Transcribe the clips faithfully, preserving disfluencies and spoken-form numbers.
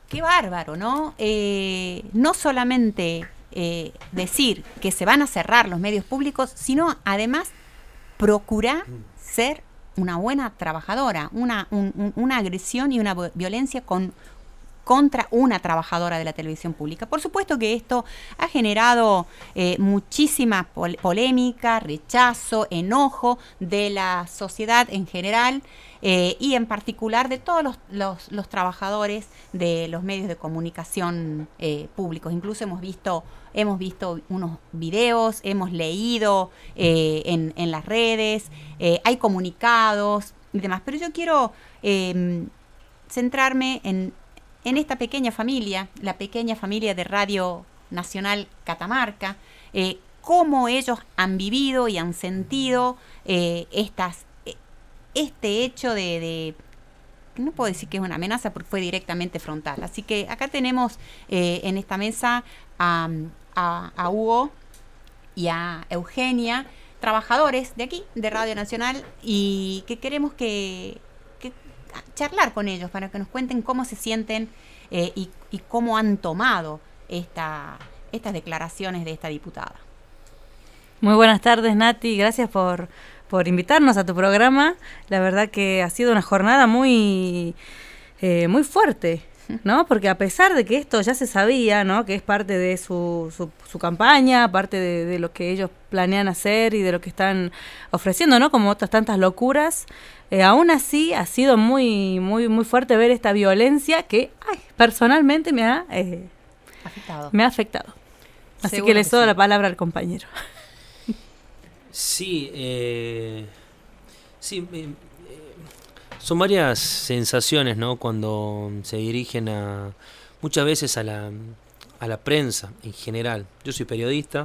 qué bárbaro, ¿no? Eh, no solamente eh, decir que se van a cerrar los medios públicos, sino además procurar ser una buena trabajadora, una, un, un, una agresión y una violencia con, contra una trabajadora de la televisión pública. Por supuesto que esto ha generado eh, muchísima pol polémica, rechazo, enojo de la sociedad en general eh, y en particular de todos los, los, los trabajadores de los medios de comunicación eh, públicos. Incluso hemos visto, hemos visto unos videos, hemos leído eh, en, en las redes, eh, hay comunicados y demás. Pero yo quiero eh, centrarme en en esta pequeña familia, la pequeña familia de Radio Nacional Catamarca, eh, cómo ellos han vivido y han sentido eh, estas, eh, este hecho de, de, no puedo decir que es una amenaza porque fue directamente frontal. Así que acá tenemos eh, en esta mesa a, a, a Hugo y a Eugenia, trabajadores de aquí, de Radio Nacional, y que queremos que... charlar con ellos para que nos cuenten cómo se sienten eh, y, y cómo han tomado esta, estas declaraciones de esta diputada. Muy buenas tardes, Nati, gracias por, por invitarnos a tu programa. La verdad que ha sido una jornada muy, eh, muy fuerte, ¿no? Porque a pesar de que esto ya se sabía, ¿no? Que es parte de su, su, su campaña, parte de, de lo que ellos planean hacer y de lo que están ofreciendo, ¿no? Como otras tantas locuras. Eh, aún así ha sido muy muy muy fuerte ver esta violencia que ay, personalmente me ha eh, afectado. Me ha afectado. Así Seguro que le cedo sí. la palabra al compañero. Sí, eh, sí, eh, son varias sensaciones, ¿no? Cuando se dirigen a muchas veces a la a la prensa en general. Yo soy periodista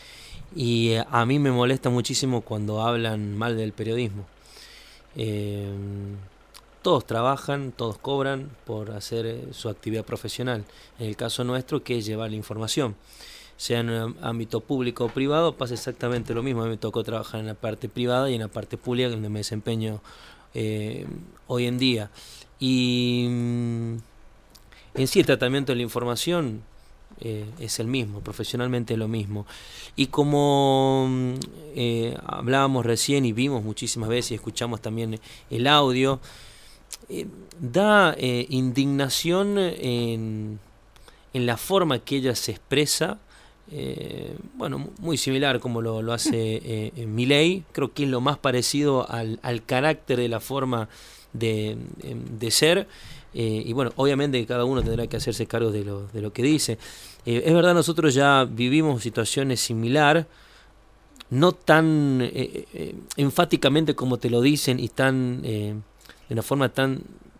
y a mí me molesta muchísimo cuando hablan mal del periodismo. Eh, todos trabajan, todos cobran por hacer eh, su actividad profesional. En el caso nuestro, que es llevar la información, sea en el ámbito público o privado, pasa exactamente lo mismo. A mí me tocó trabajar en la parte privada y en la parte pública, donde me desempeño eh, hoy en día. Y mm, en sí el tratamiento de la información Eh, es el mismo, profesionalmente lo mismo. Y como eh, hablábamos recién y vimos muchísimas veces y escuchamos también el audio, eh, da eh, indignación en, en la forma que ella se expresa, eh, bueno, muy similar como lo, lo hace eh, Milei. Creo que es lo más parecido al, al carácter de la forma de, de ser. Eh, y bueno, obviamente cada uno tendrá que hacerse cargo de lo, de lo que dice. Eh, es verdad, nosotros ya vivimos situaciones similares, no tan eh, eh, enfáticamente como te lo dicen y tan eh, de una forma tan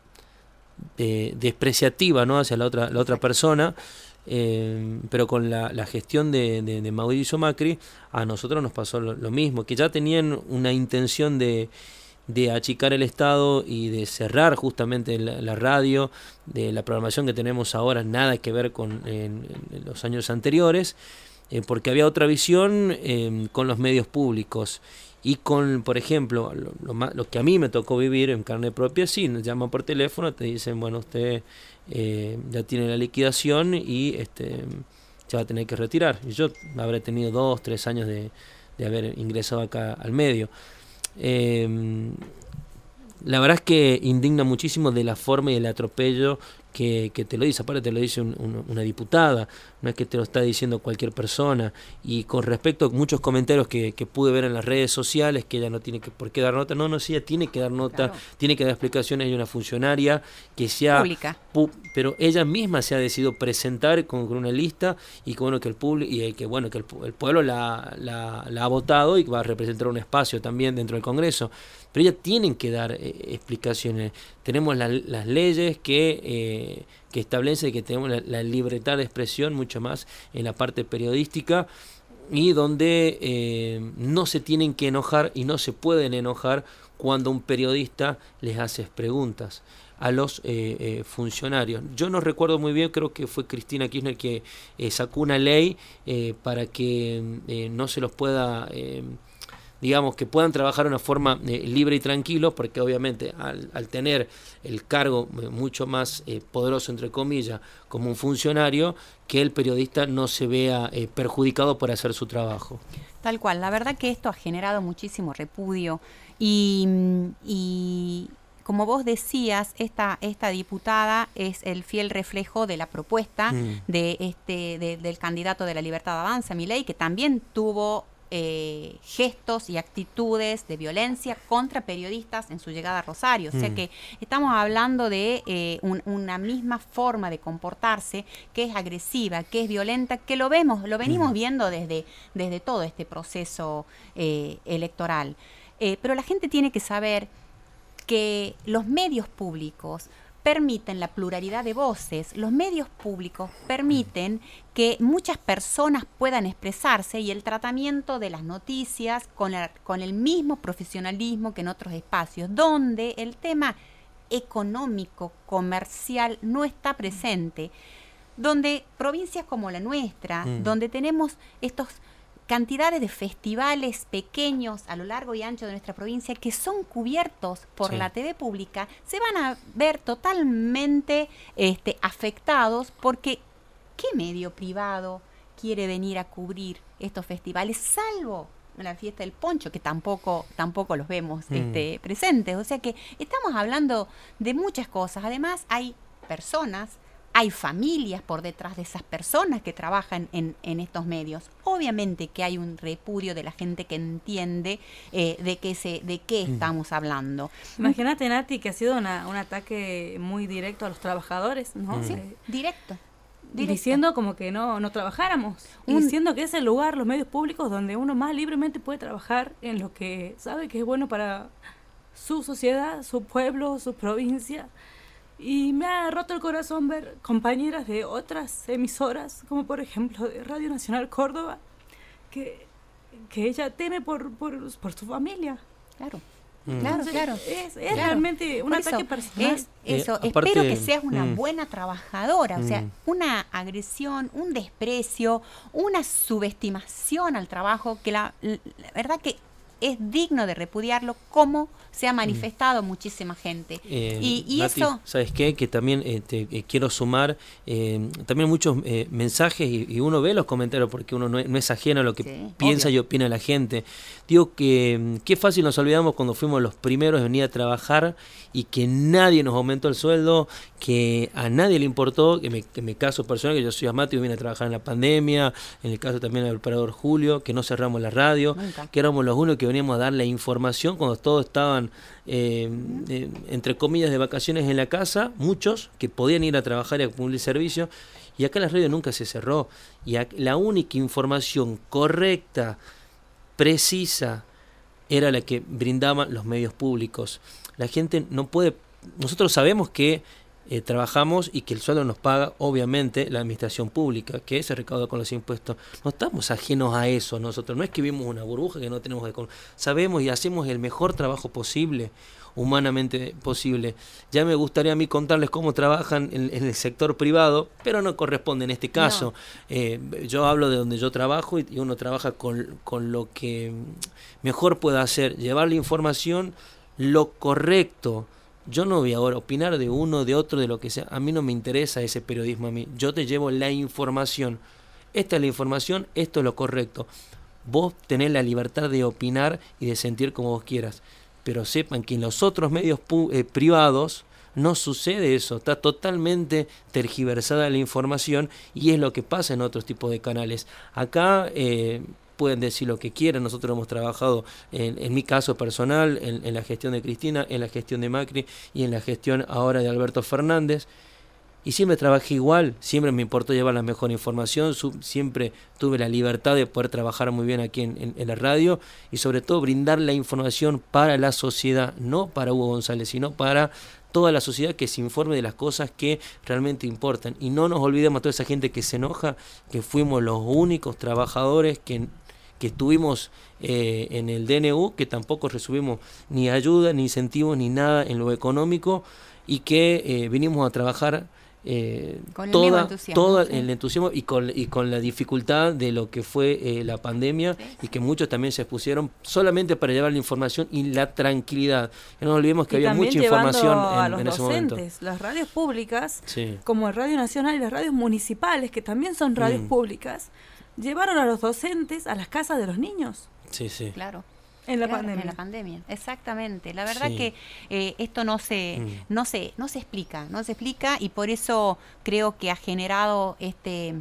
eh, despreciativa, ¿no? Hacia la otra, la otra persona, eh, pero con la, la gestión de, de, de Mauricio Macri, a nosotros nos pasó lo, lo mismo, que ya tenían una intención de de achicar el Estado y de cerrar justamente la, la radio, de la programación que tenemos ahora, nada que ver con en, en los años anteriores, eh, porque había otra visión eh, con los medios públicos y con, por ejemplo, lo, lo, lo que a mí me tocó vivir en carne propia, sí, nos llaman por teléfono, te dicen, bueno, usted eh, ya tiene la liquidación y este se va a tener que retirar. Y yo habré tenido dos, tres años de, de haber ingresado acá al medio. Eh, la verdad es que indigna muchísimo de la forma y el atropello que, que te lo dice, aparte te lo dice un, un, una diputada, no es que te lo está diciendo cualquier persona. Y con respecto a muchos comentarios que, que pude ver en las redes sociales, que ella no tiene que, por qué dar nota, no, no, sí, ella tiene que dar nota, claro, tiene que dar explicaciones. Hay una funcionaria que sea pública, pu, pero ella misma se ha decidido presentar con, con una lista y que bueno que el público y que bueno que el, el pueblo la, la, la ha votado y va a representar un espacio también dentro del Congreso. Pero ellas tienen que dar eh, explicaciones. Tenemos la, las leyes que eh, que establece que tenemos la, la libertad de expresión mucho más en la parte periodística y donde eh, no se tienen que enojar y no se pueden enojar cuando un periodista les hace preguntas a los eh, eh, funcionarios. Yo no recuerdo muy bien, creo que fue Cristina Kirchner que eh, sacó una ley eh, para que eh, no se los pueda eh, digamos, que puedan trabajar de una forma eh, libre y tranquilo, porque obviamente al, al tener el cargo eh, mucho más eh, poderoso, entre comillas, como un funcionario, que el periodista no se vea eh, perjudicado por hacer su trabajo. Tal cual, la verdad que esto ha generado muchísimo repudio y, y como vos decías, esta, esta diputada es el fiel reflejo de la propuesta mm. de este de, del candidato de la Libertad Avanza, Milei, que también tuvo eh, gestos y actitudes de violencia contra periodistas en su llegada a Rosario. O sea mm. que estamos hablando de eh, un, una misma forma de comportarse que es agresiva, que es violenta, que lo vemos, lo venimos mm. viendo desde, desde todo este proceso eh, electoral. Eh, pero la gente tiene que saber que los medios públicos permiten la pluralidad de voces, los medios públicos permiten que muchas personas puedan expresarse y el tratamiento de las noticias con, la, con el mismo profesionalismo que en otros espacios, donde el tema económico, comercial no está presente, donde provincias como la nuestra, mm. donde tenemos estos cantidades de festivales pequeños a lo largo y ancho de nuestra provincia que son cubiertos por sí. la T V pública, se van a ver totalmente este, afectados porque ¿qué medio privado quiere venir a cubrir estos festivales? Salvo la fiesta del poncho, que tampoco, tampoco los vemos mm. este, presentes. O sea que estamos hablando de muchas cosas. Además hay personas, hay familias por detrás de esas personas que trabajan en, en estos medios. Obviamente que hay un repudio de la gente que entiende eh, de qué se, de qué estamos hablando. Imagínate, Nati, que ha sido una, un ataque muy directo a los trabajadores, ¿no? Sí, eh, directo. Directo. Diciendo como que no, no trabajáramos, un, diciendo que es el lugar, los medios públicos, donde uno más libremente puede trabajar en lo que sabe que es bueno para su sociedad, su pueblo, su provincia. Y me ha roto el corazón ver compañeras de otras emisoras, como por ejemplo de Radio Nacional Córdoba, que, que ella teme por, por, por su familia. Claro. Mm. Claro, claro. Es, es claro. realmente un por ataque eso, personal. Es, eso, eh, aparte, espero que seas una mm. buena trabajadora, o sea, Mm. una agresión, un desprecio, una subestimación al trabajo, que la, la verdad que es digno de repudiarlo, como se ha manifestado mm. muchísima gente. Eh, y y Nati, eso... ¿sabes qué? Que también eh, te eh, quiero sumar eh, también muchos eh, mensajes y, y uno ve los comentarios porque uno no es, no es ajeno a lo que sí, piensa obvio. y opina la gente. Digo que qué fácil nos olvidamos cuando fuimos los primeros en venir a trabajar y que nadie nos aumentó el sueldo, que a nadie le importó, que me, que en mi caso personal, que yo soy asmático y vine a trabajar en la pandemia, en el caso también del operador Julio, que no cerramos la radio, Nunca. que éramos los únicos que veníamos a dar la información cuando todos estaban eh, eh, entre comillas de vacaciones en la casa, muchos que podían ir a trabajar y a cumplir servicio, y acá la radio nunca se cerró, y a, la única información correcta, precisa, era la que brindaban los medios públicos. La gente no puede, nosotros sabemos que eh, trabajamos y que el sueldo nos paga obviamente la administración pública, que se recauda con los impuestos. No estamos ajenos a eso nosotros, no es que vivimos una burbuja que no tenemos que... Sabemos y hacemos el mejor trabajo posible, humanamente posible. Ya me gustaría a mí contarles cómo trabajan en, en el sector privado, pero no corresponde en este caso. No. Eh, yo hablo de donde yo trabajo y, y uno trabaja con, con lo que mejor puede hacer, llevar la información lo correcto. Yo no voy ahora a opinar de uno, de otro, de lo que sea. A mí no me interesa ese periodismo a mí. Yo te llevo la información. Esta es la información, esto es lo correcto. Vos tenés la libertad de opinar y de sentir como vos quieras. Pero sepan que en los otros medios pu- eh, privados no sucede eso. Está totalmente tergiversada la información y es lo que pasa en otros tipos de canales. Acá... Eh, pueden decir lo que quieran, nosotros hemos trabajado en, en mi caso personal, en, en la gestión de Cristina, en la gestión de Macri y en la gestión ahora de Alberto Fernández, y siempre trabajé igual, siempre me importó llevar la mejor información, su, siempre tuve la libertad de poder trabajar muy bien aquí en, en, en la radio y sobre todo brindar la información para la sociedad, no para Hugo González, sino para toda la sociedad, que se informe de las cosas que realmente importan. Y no nos olvidemos a toda esa gente que se enoja, que fuimos los únicos trabajadores que... que estuvimos eh, en el D N U, que tampoco recibimos ni ayuda, ni incentivos, ni nada en lo económico, y que eh, vinimos a trabajar eh, con el toda, mismo entusiasmo, todo sí. el entusiasmo y con, y con la dificultad de lo que fue eh, la pandemia, sí. Y que muchos también se expusieron solamente para llevar la información y la tranquilidad. No nos olvidemos que y había mucha información a en, los en ese docentes, momento. Las radios públicas, sí. como el Radio Nacional y las radios municipales, que también son radios mm. públicas, llevaron a los docentes a las casas de los niños. Sí, sí. Claro. En la claro, pandemia. En la pandemia, exactamente. La verdad sí. que eh, esto no se, mm. no se, no se explica, no se explica y por eso creo que ha generado este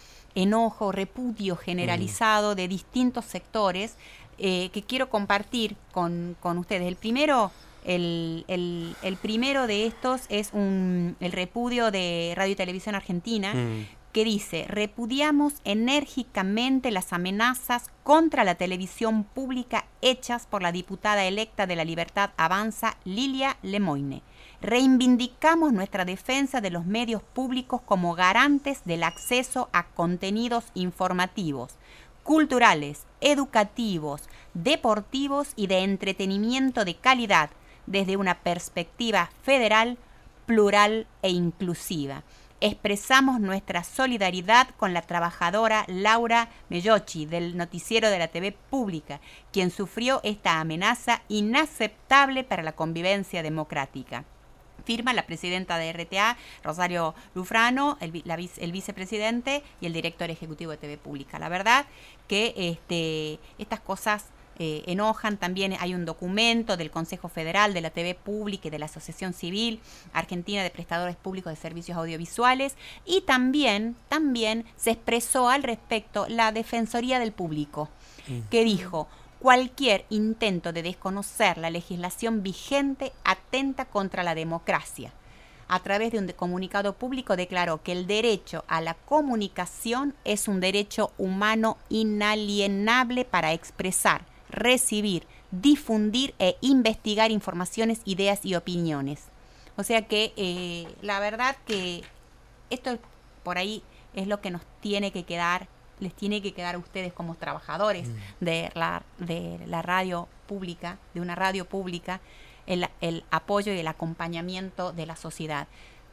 enojo, repudio generalizado mm. de distintos sectores eh, que quiero compartir con, con ustedes. El primero, el, el, el primero de estos es un, el repudio de Radio y Televisión Argentina. Mm. que dice, repudiamos enérgicamente las amenazas contra la televisión pública hechas por la diputada electa de La Libertad Avanza, Lilia Lemoyne. Reivindicamos nuestra defensa de los medios públicos como garantes del acceso a contenidos informativos, culturales, educativos, deportivos y de entretenimiento de calidad desde una perspectiva federal, plural e inclusiva. Expresamos nuestra solidaridad con la trabajadora Laura Mellocchi del noticiero de la T V Pública, quien sufrió esta amenaza inaceptable para la convivencia democrática. Firma la presidenta de R T A, Rosario Lufrano, el, la, el vicepresidente y el director ejecutivo de T V Pública. La verdad que este, estas cosas Eh, enojan. También hay un documento del Consejo Federal de la T V Pública y de la Asociación Civil Argentina de Prestadores Públicos de Servicios Audiovisuales, y también, también se expresó al respecto la Defensoría del Público, mm. que dijo: cualquier intento de desconocer la legislación vigente atenta contra la democracia. A través de un comunicado público declaró que el derecho a la comunicación es un derecho humano inalienable para expresar, recibir, difundir e investigar informaciones, ideas y opiniones. O sea que eh, la verdad que esto por ahí es lo que nos tiene que quedar, les tiene que quedar a ustedes como trabajadores mm. de, la, de la radio pública, de una radio pública, el, el apoyo y el acompañamiento de la sociedad.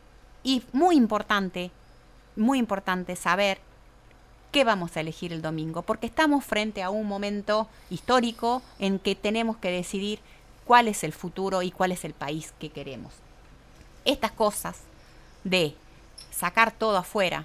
Y muy importante, muy importante saber qué vamos a elegir el domingo, porque estamos frente a un momento histórico en que tenemos que decidir cuál es el futuro y cuál es el país que queremos. Estas cosas de sacar todo afuera,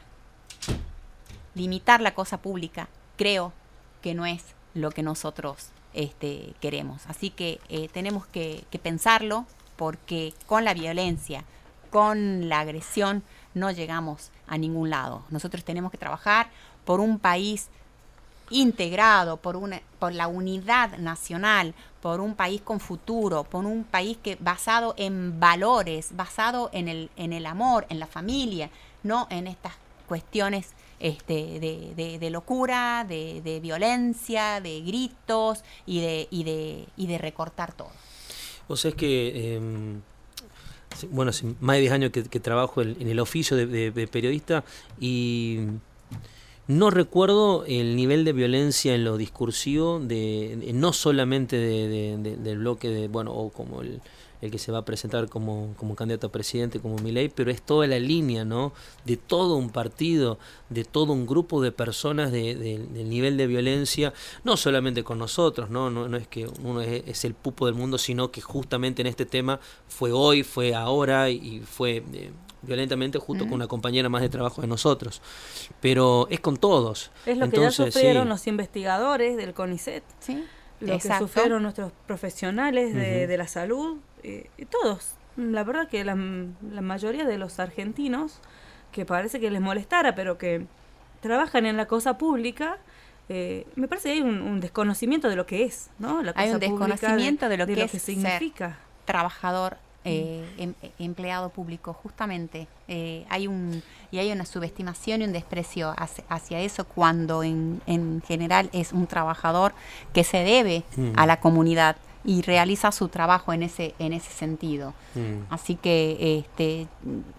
limitar la cosa pública, creo que no es lo que nosotros este, queremos. Así que eh, tenemos que, que pensarlo, porque con la violencia, con la agresión, no llegamos a ningún lado. Nosotros tenemos que trabajar por un país integrado, por una, por la unidad nacional, por un país con futuro, por un país que basado en valores, basado en el, en el amor, en la familia, no en estas cuestiones este, de, de, de locura, de, de violencia, de gritos y de, y de, y de recortar todo. O sea, es que... Eh... Bueno, hace más de diez años que, que trabajo en, en el oficio de, de, de periodista y no recuerdo el nivel de violencia en lo discursivo, de, de no solamente de, de, de, del bloque de, bueno, o como el, el que se va a presentar como, como candidato a presidente, como Milei, pero es toda la línea, ¿no? De todo un partido, de todo un grupo de personas, de, de, del nivel de violencia, no solamente con nosotros, ¿no? No, no es que uno es, es el pupo del mundo, sino que justamente en este tema fue hoy, fue ahora y fue eh, violentamente junto mm. con una compañera más de trabajo de nosotros. Pero es con todos. Es lo Entonces, que ya sufrieron sí. los investigadores del CONICET. Sí. Lo Exacto. que sufrieron nuestros profesionales de, uh-huh. de la salud, eh, y todos. La verdad que la, la mayoría de los argentinos, que parece que les molestara, pero que trabajan en la cosa pública, eh, me parece que hay un, un desconocimiento de lo que es, ¿no? La cosa hay un desconocimiento de, de, lo, de que lo que es significa ser trabajador, eh, em, empleado público, justamente. Eh, hay un y hay una subestimación y un desprecio hacia, hacia eso, cuando en, en general es un trabajador que se debe mm. a la comunidad y realiza su trabajo en ese en ese sentido. Mm. Así que este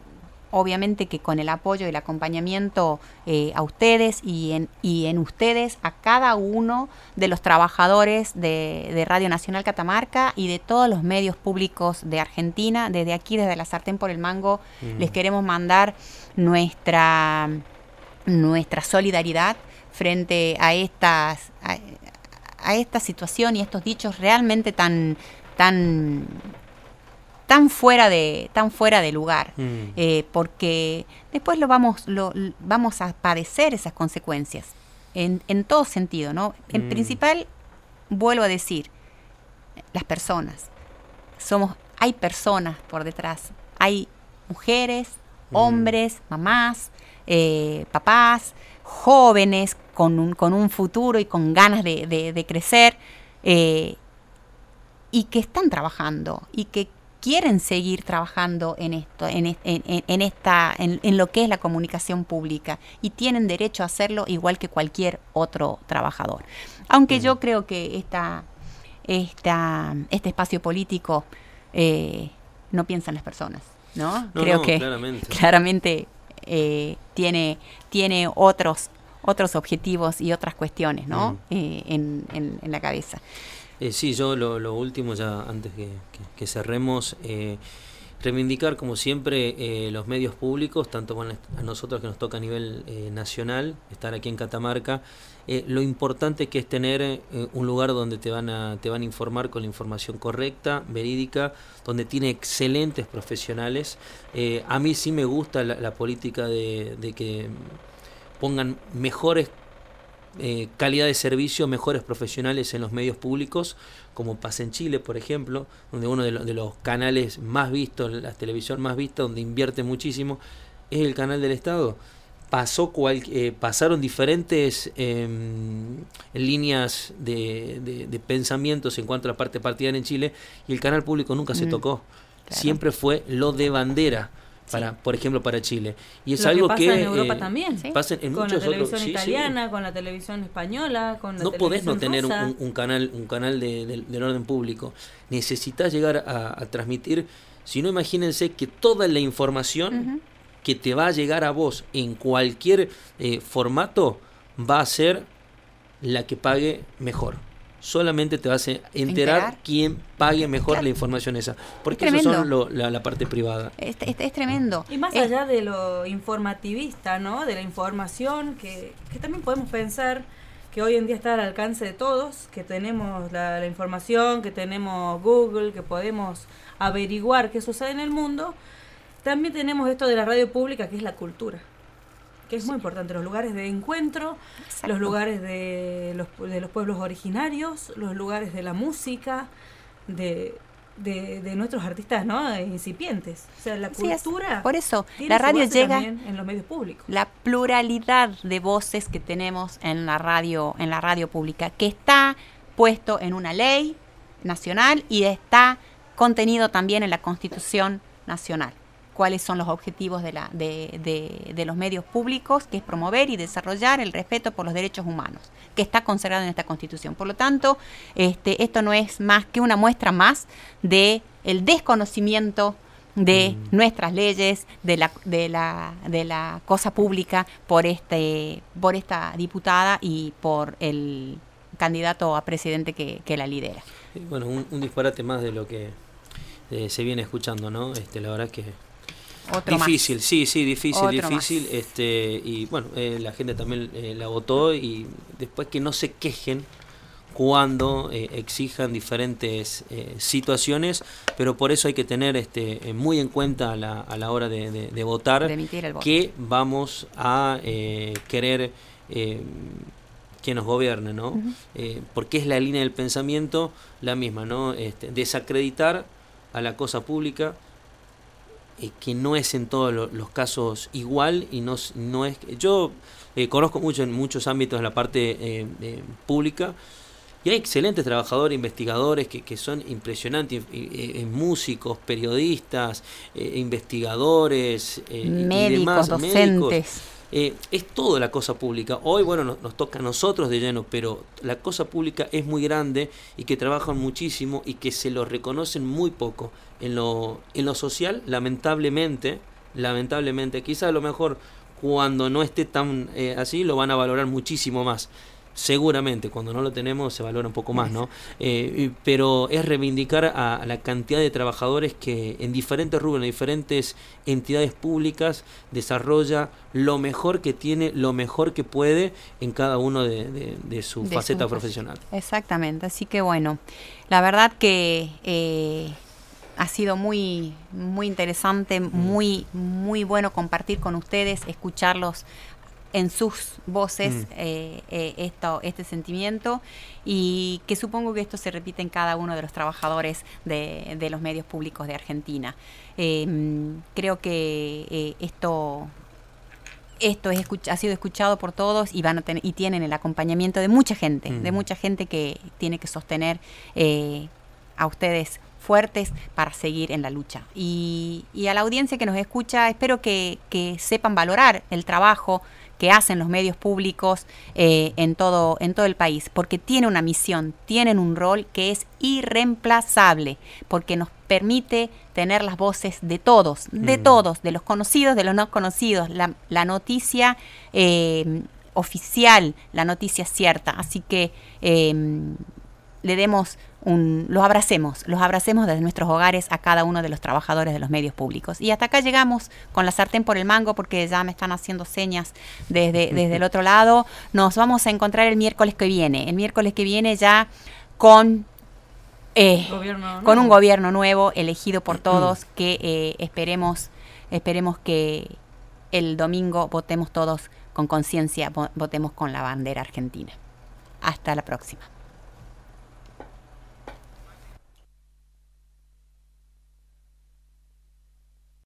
obviamente que con el apoyo y el acompañamiento eh, a ustedes y en, y en ustedes, a cada uno de los trabajadores de, de Radio Nacional Catamarca y de todos los medios públicos de Argentina, desde aquí, desde la sartén por el mango, mm. les queremos mandar nuestra, nuestra solidaridad frente a estas a, a esta situación y estos dichos realmente tan tan tan fuera de tan fuera de lugar, mm. eh, porque después lo vamos lo vamos a padecer esas consecuencias en, en todo sentido, ¿no? En mm. principal, vuelvo a decir, las personas somos hay personas por detrás, hay mujeres, mm. hombres, mamás, eh, papás, jóvenes con un con un futuro y con ganas de, de, de crecer, eh, y que están trabajando y que quieren seguir trabajando en esto, en, en, en esta, en, en lo que es la comunicación pública, y tienen derecho a hacerlo igual que cualquier otro trabajador. Aunque mm. yo creo que esta, esta, este espacio político eh, no piensa en las personas, ¿no? no creo no, que claramente, claramente eh, tiene, tiene otros, otros objetivos y otras cuestiones, ¿no? Mm. Eh, en, en, en la cabeza. Eh, sí, yo lo, lo último, ya antes que, que, que cerremos, eh, reivindicar como siempre eh, los medios públicos, tanto con a nosotros que nos toca a nivel eh, nacional, estar aquí en Catamarca, eh, lo importante que es tener eh, un lugar donde te van a te van a informar con la información correcta, verídica, donde tiene excelentes profesionales. Eh, a mí sí me gusta la, la política de, de que pongan mejores Eh, calidad de servicio, mejores profesionales en los medios públicos, como pasa en Chile, por ejemplo, donde uno de, lo, de los canales más vistos, la televisión más vista, donde invierte muchísimo, es el canal del Estado. Pasó cual, eh, pasaron diferentes eh, líneas de, de, de pensamientos en cuanto a la parte partidaria en Chile, y el canal público nunca mm, se tocó. Claro. Siempre fue lo de bandera. Para, por ejemplo, para Chile. Y es lo algo que pasa que en Europa eh, también, ¿sí? pasa en con muchos la televisión otros, italiana, sí, sí. con la televisión española, con la no televisión podés no tener rusa. un, un canal un canal de, de, del orden público. Necesitas llegar a, a transmitir. Si no, imagínense que toda la información uh-huh. que te va a llegar a vos en cualquier eh, formato va a ser la que pague mejor. Solamente te vas a enterar, enterar. quién pague mejor claro. la información esa. Porque eso son lo, la, la parte privada. Es, es, es tremendo. Y más es, allá de lo informativista, ¿no? De la información, que, que también podemos pensar que hoy en día está al alcance de todos, que tenemos la, la información, que tenemos Google, que podemos averiguar qué sucede en el mundo. También tenemos esto de la radio pública, que es la cultura, que es muy importante, los lugares de encuentro, exacto. los lugares de los, de los pueblos originarios, los lugares de la música, de, de, de nuestros artistas, ¿no? Incipientes. O sea, la cultura. Sí, por eso, la radio llega en los medios públicos. La pluralidad de voces que tenemos en la radio, en la radio pública, que está puesto en una ley nacional y está contenido también en la Constitución Nacional. Cuáles son los objetivos de, la, de, de, de los medios públicos, que es promover y desarrollar el respeto por los derechos humanos, que está consagrado en esta Constitución. Por lo tanto, este, esto no es más que una muestra más de el desconocimiento de mm. nuestras leyes, de la, de la, de la cosa pública por este, por esta diputada y por el candidato a presidente que, que la lidera. Bueno, un, un disparate más de lo que eh, se viene escuchando, ¿no? Este, la verdad es que Otro difícil, más. sí, sí, difícil, Otro difícil, más. este, y bueno, eh, la gente también eh, la votó, y después que no se quejen cuando eh, exijan diferentes eh, situaciones, pero por eso hay que tener este muy en cuenta a la, a la hora de, de, de votar, de emitir el voto. Que vamos a eh, querer eh, que nos gobierne, ¿no? Uh-huh. Eh, porque es la línea del pensamiento la misma, ¿no? Este, desacreditar a la cosa pública, Eh, que no es en todos lo, los casos igual, y no, no es. Yo eh, conozco mucho en muchos ámbitos de la parte eh, eh, pública, y hay excelentes trabajadores, investigadores que, que son impresionantes, eh, eh, músicos, periodistas, eh, investigadores, eh, médicos, y demás, docentes. Médicos. Eh, es todo la cosa pública. Hoy, bueno, nos, nos toca a nosotros de lleno, pero la cosa pública es muy grande y que trabajan muchísimo y que se lo reconocen muy poco. En lo, en lo social, lamentablemente, lamentablemente. Quizá a lo mejor cuando no esté tan eh, así lo van a valorar muchísimo más. Seguramente, cuando no lo tenemos se valora un poco más, ¿no? Eh, pero es reivindicar a, a la cantidad de trabajadores que en diferentes rubros, en diferentes entidades públicas, desarrolla lo mejor que tiene, lo mejor que puede en cada uno de, de, de su de faceta su profesional. Exactamente, así que bueno, la verdad que eh, ha sido muy, muy interesante, mm. muy, muy bueno compartir con ustedes, escucharlos en sus voces mm. eh, eh, esto, este sentimiento, y que supongo que esto se repite en cada uno de los trabajadores de, de los medios públicos de Argentina. Eh, creo que eh, esto, esto es escuch- ha sido escuchado por todos y, van a ten- y tienen el acompañamiento de mucha gente, mm. de mucha gente que tiene que sostener eh, a ustedes fuertes para seguir en la lucha. Y, y a la audiencia que nos escucha, espero que, que sepan valorar el trabajo que hacen los medios públicos eh, en todo, en todo el país, porque tiene una misión, tienen un rol que es irreemplazable, porque nos permite tener las voces de todos, de mm. todos, de los conocidos, de los no conocidos, la, la noticia eh, oficial, la noticia cierta. Así que eh, le demos un, los abracemos, los abracemos desde nuestros hogares a cada uno de los trabajadores de los medios públicos. Y hasta acá llegamos con la sartén por el mango, porque ya me están haciendo señas desde, desde el otro lado. Nos vamos a encontrar el miércoles que viene, el miércoles que viene ya con, eh, con un gobierno nuevo elegido por todos, que eh, esperemos, esperemos que el domingo votemos todos con conciencia, votemos con la bandera argentina. Hasta la próxima.